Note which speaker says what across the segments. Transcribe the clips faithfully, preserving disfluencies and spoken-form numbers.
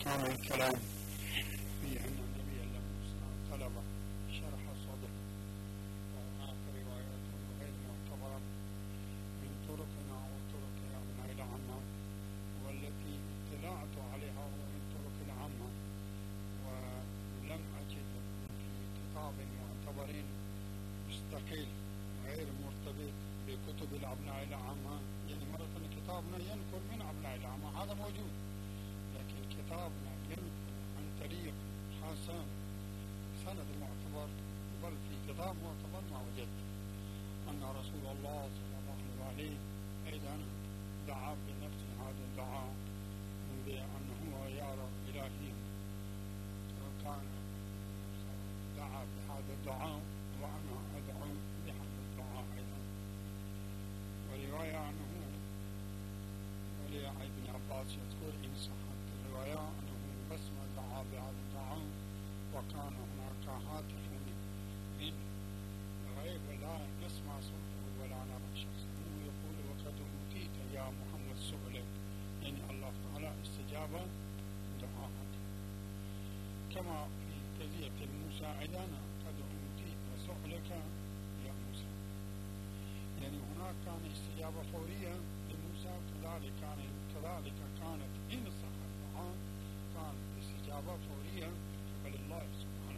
Speaker 1: كان الكلام في أن النبي موسى طلب شرح صدر، وهناك روايات غير معتبرة من طرقنا وطرق أبناء العامة، والتي اطلعت عليها من طرق العامة ولم أجد في كتاب معتبر مستقل غير مرتبط بكتب الأبناء العامة. يعني مرة كتابنا ينقل من أبناء العامة، هذا موجود، لكن كتابنا ينقل عن طريق حسن سند معتبر، بل في كتاب معتبر ما وجدت أن رسول الله صلى الله عليه وسلم أيضا دعا بنفس هذا الدعاء بأنه يرى إلهي، وكان دعا بهذا الدعاء وأنا أدعو بهذا الدعاء أيضا. ورواية عنه ولي ابن عباس يذكر إن صحت الرواية أنه بس ما دعا بهذا الدعاء، وكان هناك هاتف من غيب لا نسمع صوته ولا نرى شخصه يقول وقد أوتيت يا محمد سؤلك، يعني الله تعالى استجاب دعاءك. كما في قضية موسى أيضا قد أوتيت سؤلك يا موسى، يعني هناك كان استجابة فورية لموسى، كذلك كان كذلك كانت إن صح الدعاء كانت استجابة فورية قبل الله سبحانه.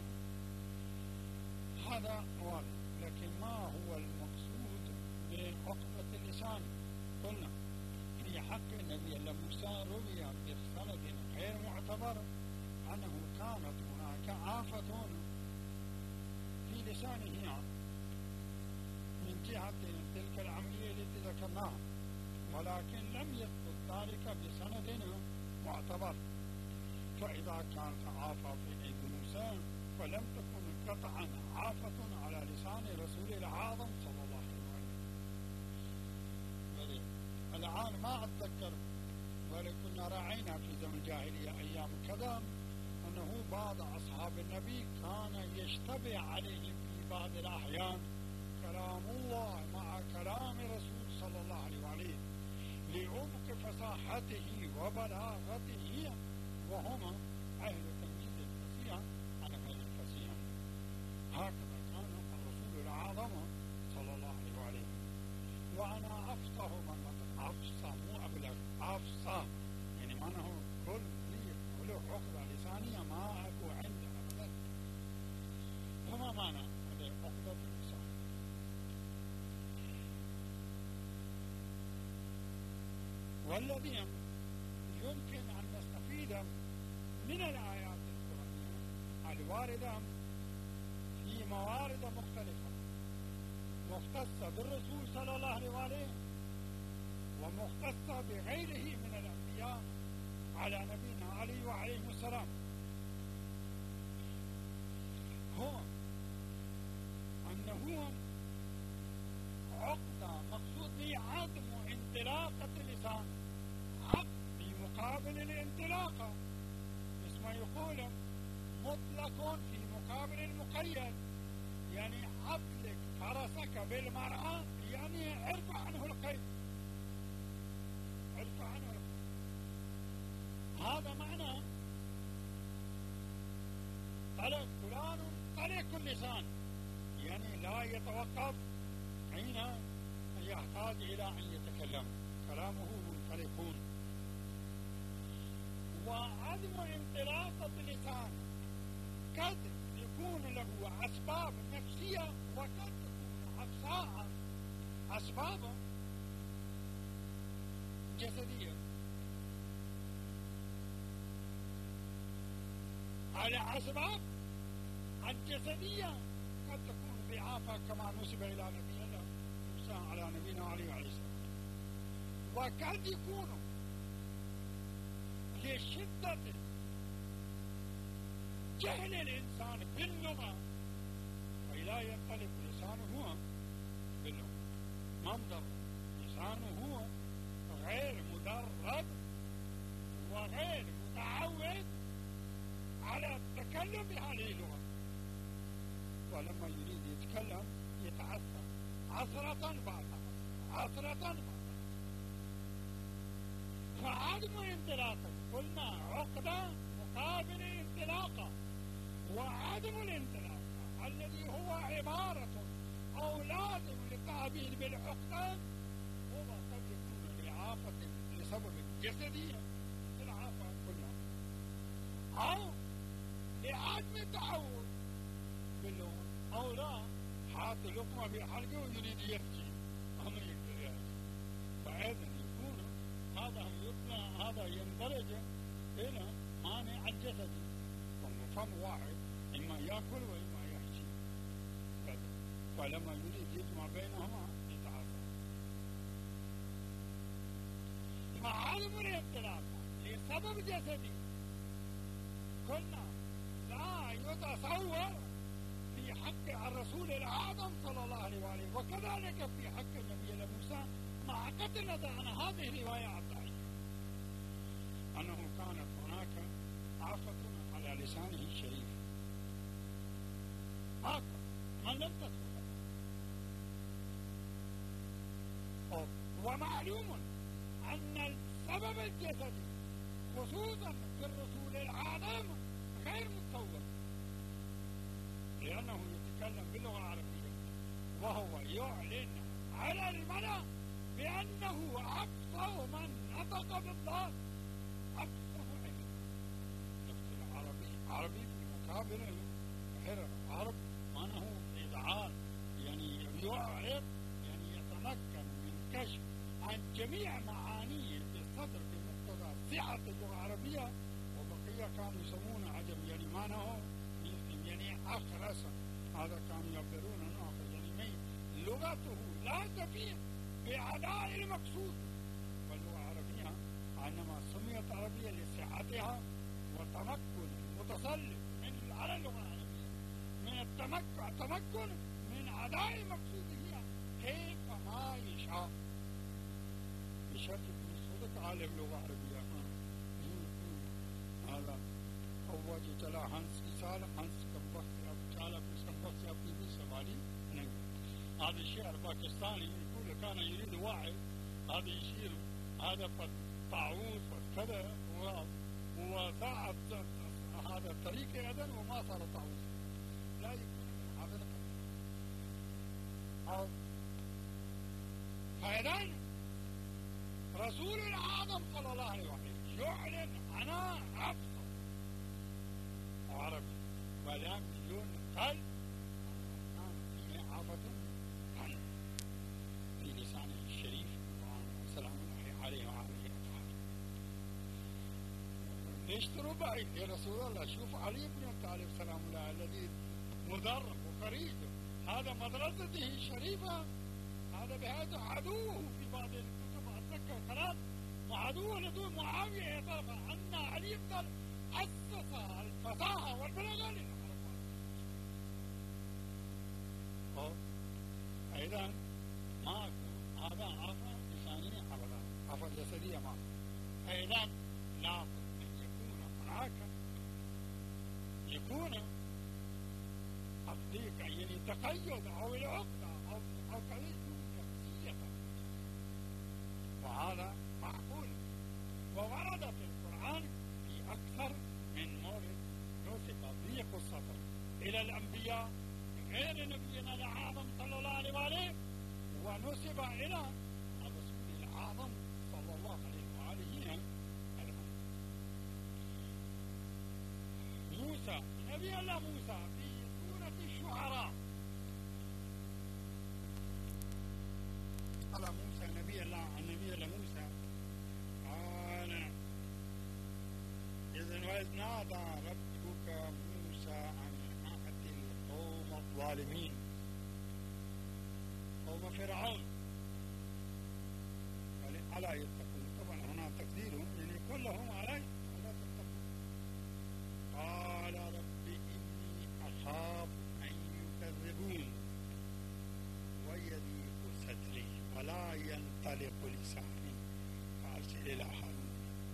Speaker 1: هذا واضح، لكن ما هو المقصود بعقدة اللسان؟ قلنا في حق النبي موسى روي بسند غير معتبر أنه كانت هناك آفة في لسانه من جهة تلك العملية التي ذكرناها، ولكن لم يثبت ذلك بسند معتبر. فإذا كانت آفة في أيدي موسى فلم تكن قطعا آفة على لسان رسول الأعظم صلى الله عليه وسلم. الآن ما أتذكر، ولكن رأينا في زمن الجاهلية أيام كذا أنه بعض أصحاب النبي كان يشتبه عليهم في بعض الأحيان كلام الله مع كلام رسول صلى الله عليه وسلم لعمق فصاحته وبلاغته، وهم أهل تمييز الفصيح عن غير الفصيح. هكذا كان الرسول الأعظم صلى الله عليه وسلم. وأنا أفصح من مثل أفصح مو أبلغ، أفصح يعني معناه كل لي ولو عقدة لسانية ما أكو عند أبدا. فما معنى هذه عقدة اللسان؟ والذي يمكن أن نستفيد من الآيات القرآنية الواردة في موارد مختلفة مختصة بالرسول صلى الله عليه وسلم ومختصة بغيره من الأنبياء على نبينا علي وعليه السلام، هو أنه عقدة مقصود به عدم انطلاقة اللسان، عقد في مقابل الانطلاقة، مثل ما يقول مطلق في مقابل المقيد، يعني أطلق فرسك بالمرأة يعني ارفع عنه القيد، ارفع عنه القيد. هذا معنى طلق فلان طلق اللسان، يعني لا يتوقف حين يحتاج إلى أن يتكلم، كلامه منطلق. وعدم انطلاقة اللسان قد يكون له أسباب نفسية وقد تكون أفصاء أسباب جسدية. الأسباب الجسدية قد تكون ضعافة كما نسب إلى نبينا موسى على نبينا عليه عليه السلام، وقد يكون لشدة جهل الإنسان باللغة فلا ينطلق لسانه باللغة، ما مدرب لسانه، غير مدرب وغير متعود على التكلم بهذه اللغة، ولما يريد يتكلم يتعثر عثرة بعد عثرة بعد. فعدم انطلاقه قلنا عقدة لازم الانطلاق الذي هو عبارة أو لازم للتعبير بالحكم هو قد يكون لعافة لسبب جسدي العافة كلها أو لعدم التعود باللغة أو لا حاط لقمة في حلقه ويريد يفتي هم يقدر يفتي فأيضا يكون هذا يطلع هذا يندرج إلى مانع الجسدي فم واحد إما يأكل وإما يحشي فلما يريد يجمع بينهما يتعافى مع عدم الانطلاق لسبب جسدي قلنا لا يتصور في حق الرسول الأعظم صلى الله عليه وآله وكذلك في حق النبي موسى مع قتل عن هذه الرواية الضعيفة أنه كانت هناك عافة على لسانه الشريف هكذا من لم تدخل ومعلوم أن السبب الجسدي خصوصا في الرسول الأعظم غير متصور لأنه يتكلم باللغة العربية وهو يعلن على الملأ بأنه أفصح من نطق بالله أفصح علم العربي عربي في مقابل غير العرب أنه إذعان يعني يعرف يعني يتمكن من كشف عن جميع معانيه بالصدر بمقتضى سعة اللغة العربية وبقية كانوا يسمونه عجم يعني معناه يعني أخرس هذا كانوا يعبرون عنه يعني ميت لغته لا تفيد بأداء المقصود واللغة العربية عندما سميت عربية لسعتها وتمكن متسلط من على اللغة العربية من التمكن التمكن من أداء مقصودها كيف ما يشاء بشرط يكون صدق عالم لغة عربية هذا هو جتلا هنس كسال هنس كمبخت أبجالا بس كمبخت أبدي بسوالي نعم هذا الشعر باكستاني يقول كان يريد واحد هذا يشير هذا قد طاعوس وكذا وساعد هذا الطريق أيضا وما صار طاعوس لا يكون من هذا القبيل أو فإذن رسول الأعظم صلى الله عليه وسلم يعلن أنا أفصح عربي ولم ينقل كان فيه عافة في لسانه الشريف سلام الله عليه وعلى أصحابه ليش تربعي يا رسول الله شوف علي بن أبي طالب سلام الله الذي مدرب وفريد هذا مدرسته الشريفة هذا بهذا عدوه في بعض الكتب أتذكر ثلاث وعدوه لدول معاوية يطلق أن علي بن أسس الفصاحة والبلاغة للعرب أيضا ما هذا عفا لسانية أبدا عفا جسدية ما أيضا لابد أن يكون هناك يكون الضيق يعني تقيد أو العقدة أو أو قليل شخصية وهذا معقول وورد في القرآن في أكثر من مورد نسب ضيق الصدر إلى الأنبياء غير نبينا الأعظم صلى الله عليه وآله ونسب إلى الرسول الأعظم صلى الله عليه وآله موسى نبي الله موسى في سورة الشعراء قال موسى نبي الله النبي الله موسى قال إذن وإذ نادى ربك موسى أن أقتل القوم الظالمين قوم فرعون قال ألا يتقون طبعا هنا تقديرهم يعني كلهم علي ألا تتقون قال رب إني أخاف أن يكذبون ويضيق صدري ولا ينطلق لساني فأرسل إلى هارون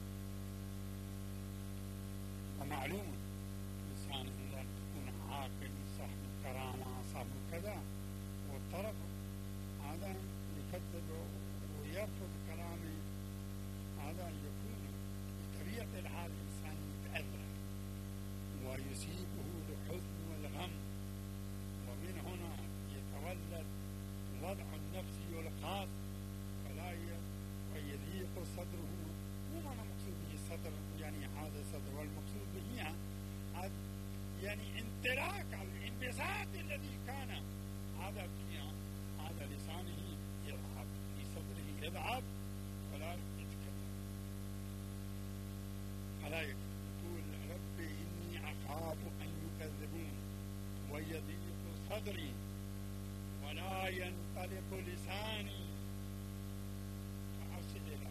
Speaker 1: ومعلوم لسان أن تكون عاقل صاحب كرامة صاحب كذا والطرف هذا يكذب ويرفض كلامه هذا يكون بطبيعة الحال الإنسان يتأذى ويصيبه الحزن الامتلاك الانبساط الذي كان هذا في هذا لسانه يذهب في صدره يذهب ولا يتكلم فلا يقول رب إني أخاف أن يكذبون ويضيق صدري ولا ينطلق لساني فأصل إلى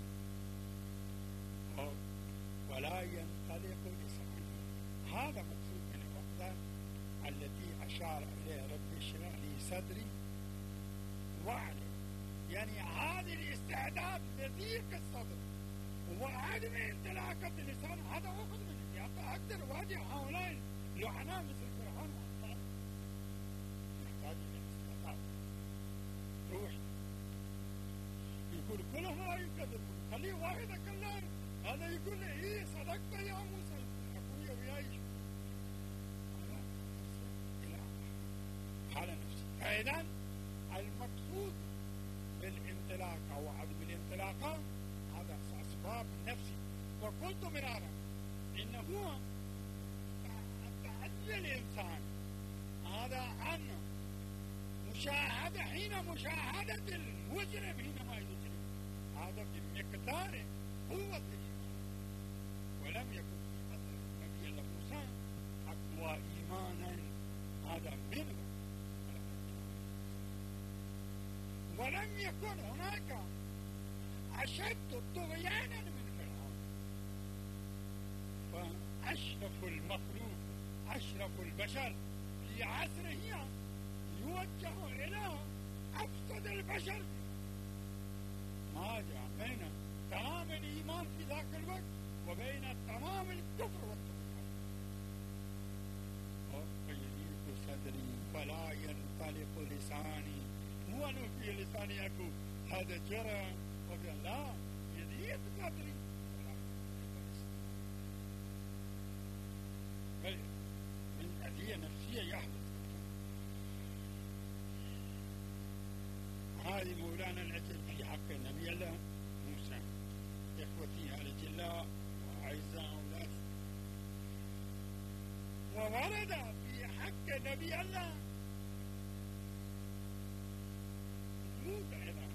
Speaker 1: آخر ولا ينطلق لساني. هذا مقصود من الوقت التي أشار إليه رب اشرح لي صدري واعلم، يعني هذا الاستعداد لضيق الصدر وعدم انطلاقة اللسان هذا أخذ منه. يعني أقدر أواجه هؤلاء لعناء مثل فرعون وأمثاله، يحتاج إلى استعداد روحي. يقول كلهم لا يكذبون، خليه واحد أكلم هذا يقول لي إيه صدقت يا موسى أخويا وياي على نفسي. فإذا المقصود بالانطلاق أو عدم الانطلاق هذا أسباب نفسي. وقلت مرارا إنه تعدي الإنسان هذا عن مشاهدة حين مشاهدة المجرم حينما يجرم هذا بمقدار قوة الإيمان، ولم يكن في عصر النبي الله موسى أقوى إيمانا هذا منه، ولم يكن هناك أشد طغيانا من فرعون. فأشرف المخلوق أشرف البشر في عصره يوجه إلى أفسد البشر. ما جاء بين تمام الإيمان في ذاك الوقت وبين تمام الكفر والطغيان. فيضيق صدري فلا ينطلق لساني. مو أنه في لساني يقول هذا جرى وقال لا يضيق صدري بل من أذية نفسية يحدث. هذه مولانا العجل في حق النبي الله موسى. إخوتي الأجلاء وأعزاء أولادي، وورد في حق النبي الله جنود أيضا.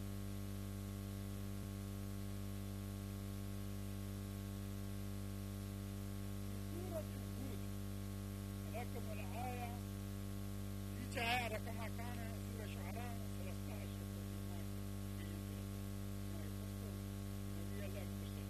Speaker 1: في سورة هود رقم الآية في جاء رقم كان سورة شعراء ثلاثة عشر نبي الله موسى.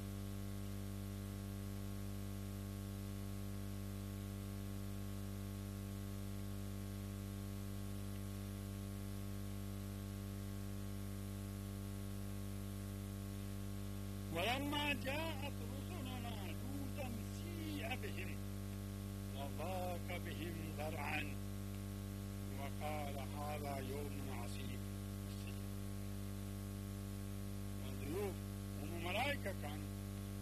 Speaker 1: ولما جاءت رسلنا لوطا سيء بهم وضاق بهم ذرعا وقال هذا يوم عصيب. والضيوف هم ملائكة كانوا،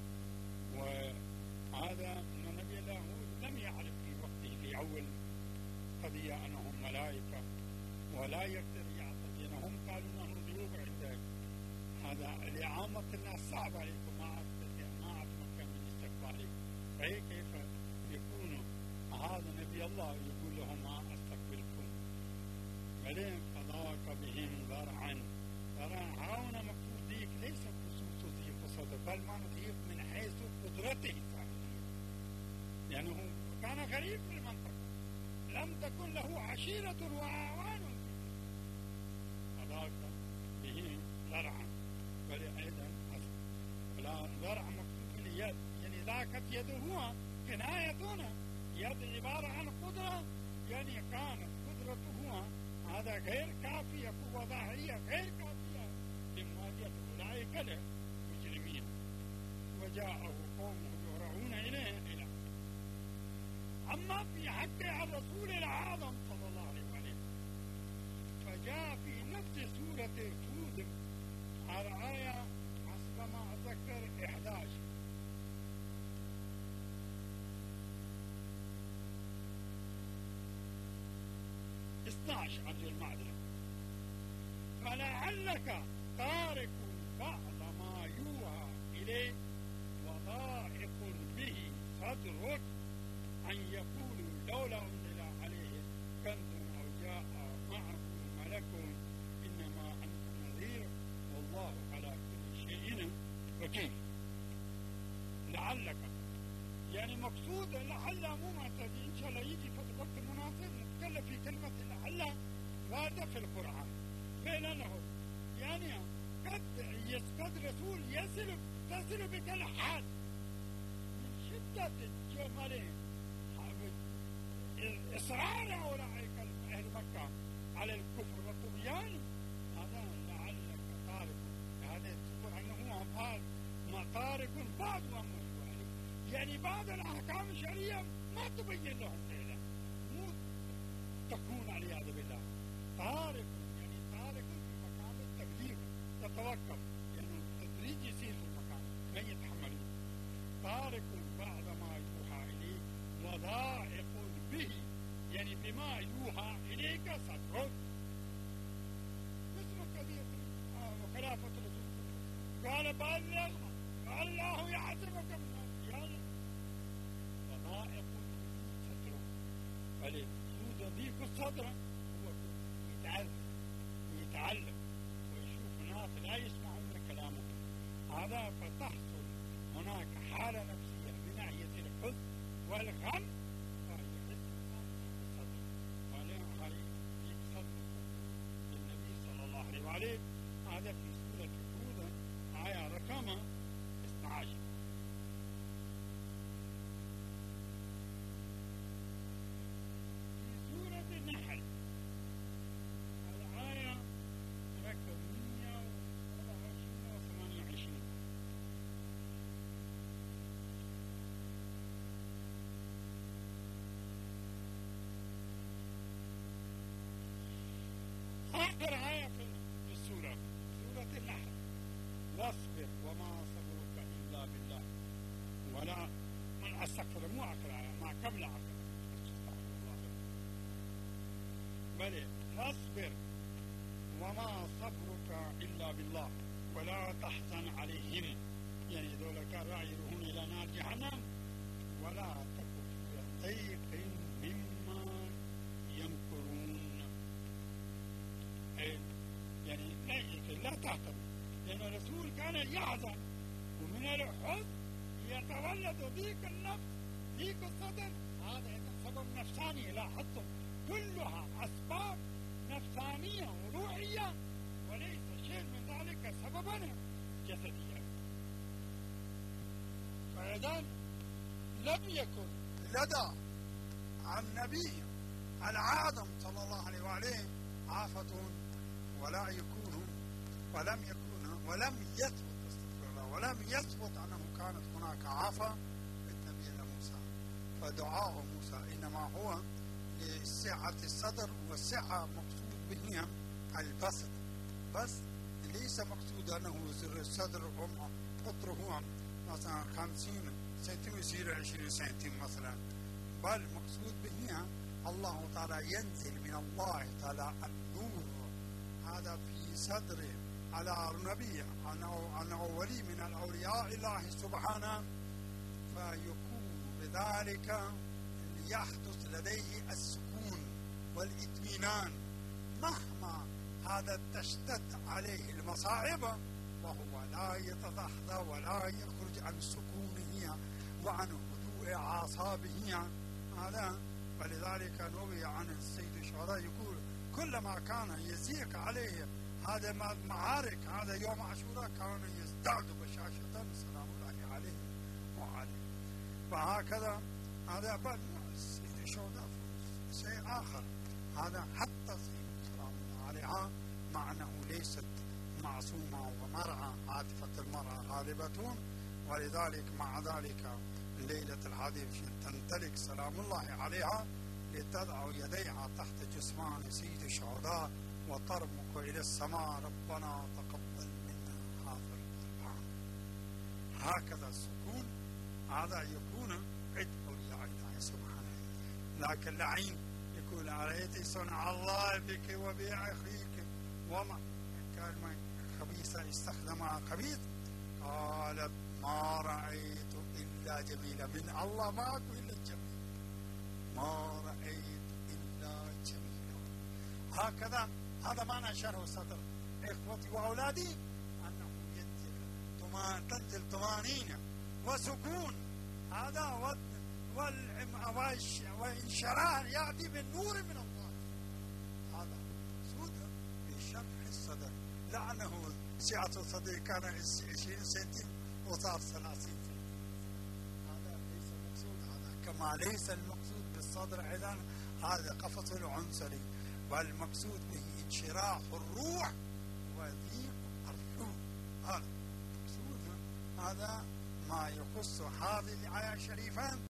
Speaker 1: وهذا من النبي الله لم يعرف في وقته في أول قضية أنهم ملائكة ولا يقدر يعتقدونهم. قالوا نحن ضيوف عندك، هذا لعامة الناس صعب عليكم، ما ما أتمكن من استقبالكم. فهي كيف يكون هذا نبي الله يقول لهم ما أستقبلكم؟ بعدين فضاق بهم ذرعا. ذرعا هنا مقصود ضيق ليس خصوص ضيق صدر، بل ما ضيق من حيث قدرته لأنه يعني كان غريب في المنطقة، لم تكن له عشيرة وأعوان. فضاق بهم ذرعا ولأيضا ولا ذرع مقصود باليد، يعني ذاكت يده هو كناية هنا يد عبارة عن قدرة، يعني كانت قدرته هو هذا غير كافية، قوة ظاهرية غير كافية لمواجهة أولئك المجرمين. وجاءه قومه يهرعون إليه إلى. أما في حق الرسول الأعظم صلى الله عليه وسلم فجاء في نفس سورة هود على آية حسب ما أتذكر إحدى عشر اثنى عشر عبد المعدل. فلعلك تارك بعض ما يوحى إليه وضائق به صدرك أن يقولوا لولا أنزل المقصود لعل مو معتدي، إن شاء الله يجي في الوقت المناسب نتكلم في كلمة لعل واردة في القرآن، فإنه يعني قد قد رسول يصل تصل بك الحال من شدة جمالهم إصرار أولئك أهل مكة على الكفر والطغيان. هذا لعلك طارق، هذا تقول أنه أنفال ما طارق بعض أمره، يعني بعض الأحكام الشرعية ما تبين لهم فعلا، مو تكون والعياذ بالله طارق، يعني طارق في مكان التبليغ تتوقف، يعني التدريج يصير في المكان ما يتحملون. طارق بعد ما يوحى إليه وضائق به، يعني بما يوحى إليك صدرك. مثل قضية وخلافة الرسول قال بلغ قال الله يعصمك من الناس، وضائق صدرك، بل يضيق الصدر هو يتعلم يتعلم ويشوف ناس لا يسمعون كلامه، هذا فتحصل هناك حالة نفسية من ناحية الحزن والغم، فيحس بالصدر، ولهذا يتصدق النبي صلى الله عليه وآله. هذا في سورة هود آية رقم اثني عشر. في سورة النحل الآية رقم مئة وسبعة وعشرين وثمانية وعشرين. آخر آية في السورة، سورة النحل: واصبر وما صبرك إلا بالله ولا من أستغفر، مو آخر آية، ما قبل آخر، بل واصبر وما صبرك إلا بالله ولا تحزن عليهم، يعني ذولا كانوا يروحون إلى نار جهنم، ولا تكن في ضيق مما يمكرون، يعني لا تعتبر، لأن الرسول كان يحزن، ومن الحزن يتولد ضيق النفس ضيق الصدر، هذا سبب نفساني. لاحظتم كلها أسباب نفسانية وروحية، وليس شيء من ذلك سببا جسديا. فإذا لم يكن لدى النبي العظيم صلى الله عليه وآله عافة، ولا يكون ولم يكون ولم يثبت استغفر الله ولم يثبت أنه كانت هناك عافة للنبي موسى. فدعاء موسى إنما هو لسعة الصدر، والسعة مقصود به البسط، بس ليس مقصود أنه الصدر قطره مثلا خمسين سنتيم يصير عشرين سنتيم مثلا، بل مقصود به الله تعالى ينزل من الله تعالى النور هذا في صدر على النبي أنه ولي من الأولياء الله سبحانه، فيكون بذلك يحدث لديه السكون والإطمئنان مهما هذا تشتد عليه المصاعب، وهو لا يتضحض ولا يخرج عن سكونه وعن هدوء أعصابه هذا. ولذلك نروي عن السيد الشهداء يقول كلما كان يزيق عليه هذا معارك هذا يوم عاشوراء كان يزداد بشاشة سلام الله عليه وعليه. فهكذا هذا بل السيد الشهداء شيء آخر، هذا حتى السيد سلام الله عليها مع أنه ليست معصومة ومرأة عاطفة المرأة غالبة، ولذلك مع ذلك ليلة الحديث تمتلك سلام الله عليها لتضع يديها تحت جثمان سيد الشهداء وترمق إلى السماء ربنا تقبل منا هذا القرآن. هكذا السكون هذا يكون عند أولياء الله سبحانه. لكن لعين يقول أرأيت صنع الله بك وبأخيك وما كلمة خبيثة استخدمها خبيث، قالت ما رأيت إلا جميلة، من الله ما أقول إلا جميل، ما رأيت إلا جميلة. هكذا هذا معنى شرح الصدر إخوتي وأولادي، أنه ينزل تنزل طمأنينة وسكون، هذا
Speaker 2: والانشراح يأتي من نور من الله. هذا مقصود بشرح الصدر، لأنه سعة الصدر كان عشرين سنتيم وصار ثلاثين سنتيم. هذا ليس المقصود، هذا كما ليس المقصود بالصدر أيضا هذا قفص العنصري، بل المقصود به انشراح الروح وضيق الروح. هذا مقصود، هذا ما يخص هذه الآية الشريفة.